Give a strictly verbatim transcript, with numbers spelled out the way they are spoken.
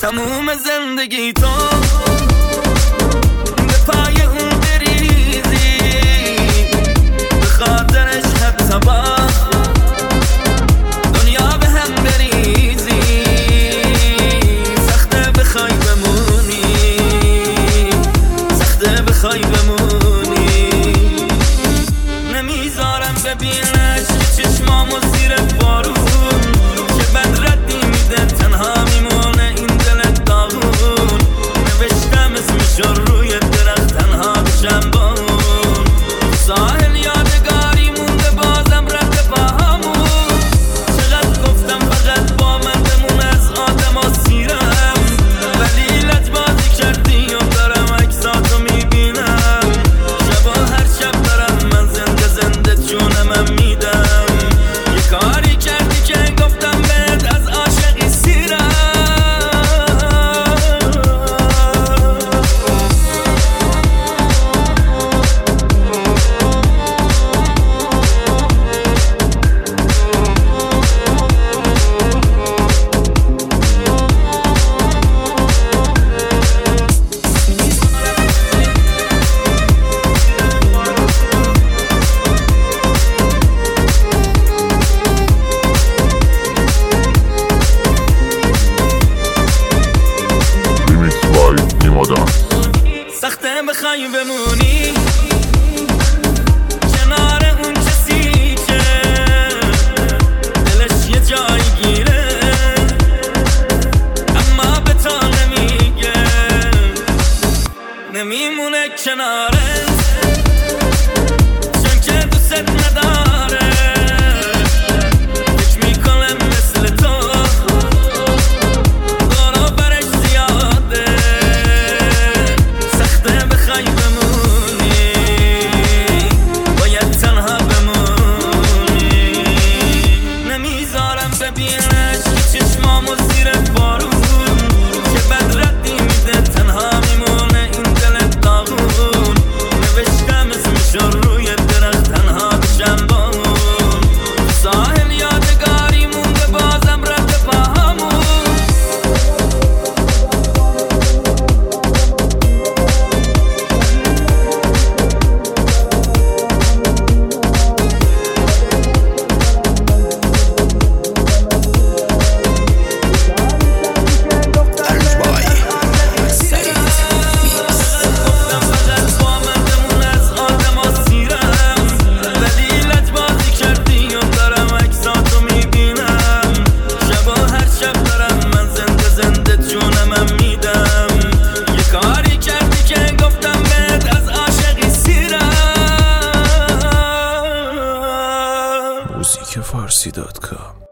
تموم زندگی تو به پای اون بریزی، به خاطرش حتی با دنیا به هم بریزی. سخته بخوای بمونی، سخته بخوای بمونی. نمیذارم ببینش که چشمامو زیر بارون، که بد ردی میده تنها میمونه این دل داغون. نوشتم اسمشو روی درخت تنها بشم با اون. ساحل یادگاری مونده بازم رفته پاهامون. چقدر گفتم فقط با من بمون از آدم و سیرم، ولی لجبازی کردی و دارم عکساتو میبینم. شبا هر شب دارم من زنده زنده جونمم میدم. یه کاری کردی که گفتم بهت از عاشقی سیرم. سخته بخوای بمونی کنار اون کسی که دلش یه جای گیره، اما به تو نمیگه، نمیمونه کنارت چون که دوست نداره. فکر میکنه مثل تو دارو برش زیاده. سخته بخوای بمونی، باید تنها بمونی. نمیذارم ببینش که چشمامو زیر بارون، که بد ردی میده تنها میمونه این دل داغون. نوشتم اسمشو روی درخت تنها بشم با اون. ساحل یادگاری مونده بازم رفته پاهامون. موزیک فارسی دات کام